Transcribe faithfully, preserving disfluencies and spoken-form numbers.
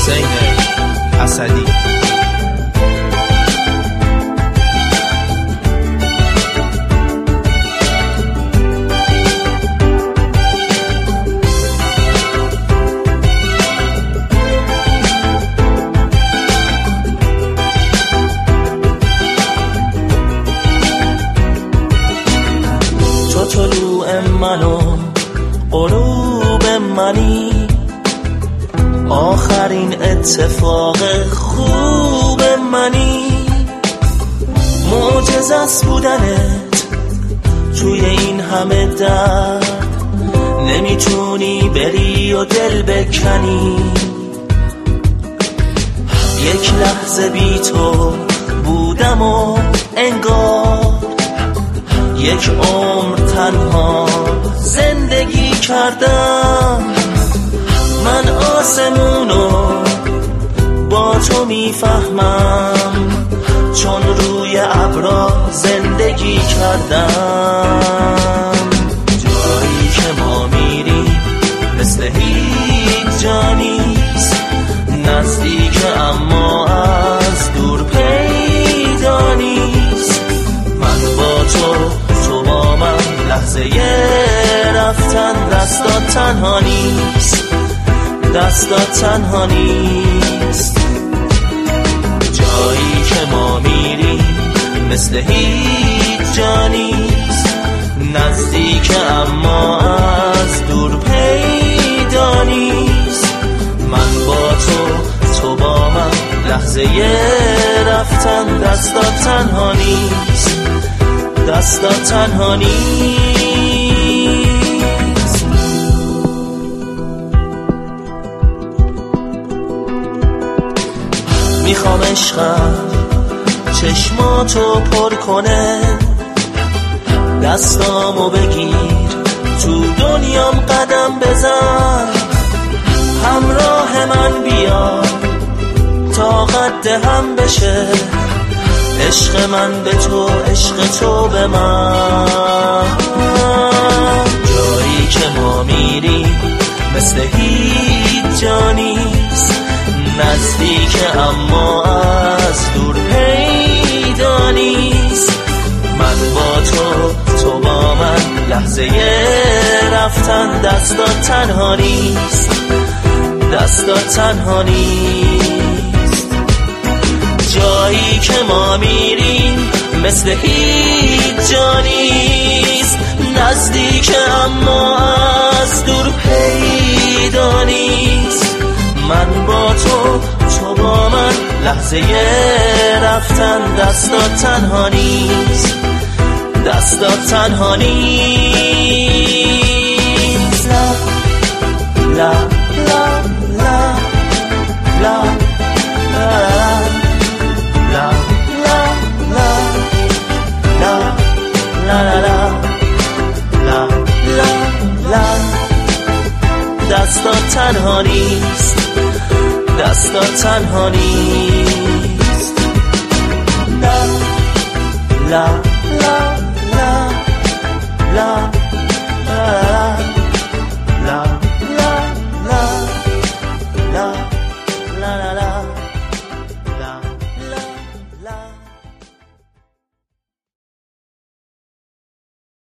حسین اسدی. تو طلوع من و غروب منی، آخرین اتفاق خوب منی. معجزه است بودنت توی این همه درد، نمیتونی بری و دل بکنی. یک لحظه بی تو بودم و انگار یک عمر تنها زندگی کردم. من آسمونو با تو میفهمم، چون روی ابرا زندگی کردم. جایی که ما میریم مثل هیچ جا نیست، نزدیک اما از دور پیدا نیست. من با تو، تو با من، لحظه رفتن دستات تنها نیست، دستات تنها نیست. جایی که ما میریم مثل هیچ جا نیست، نزدیک اما از دور پیدا نیست. من با تو، تو با من، لحظه رفتن دستات تنها نیست، دستات تنها نیست. میخوام عشقم چشماتو پر کنه، دستامو بگیر تو دنیام قدم بزن. همراه من بیا تا قد هم بشه، عشق من به تو، عشق تو به من. جایی که ما میریم مثل هیچ جا نیست، نزدیک اما از دور پیدا نیست. من با تو، تو با من، لحظه رفتن دستات تنها نیست، دستات تنها نیست. جایی که ما میریم مثل هیچ جا نیست، نزدیک اما از دور پیدا نیست. من با تو، تو با من، لحظه رفتن دستات تنها نیست، دستات تنها نیست. لا لا لا لا لا لا لا لا لا لا لا لا لا لا. دستات تنها نیست، دستات تنها نیست. لا لا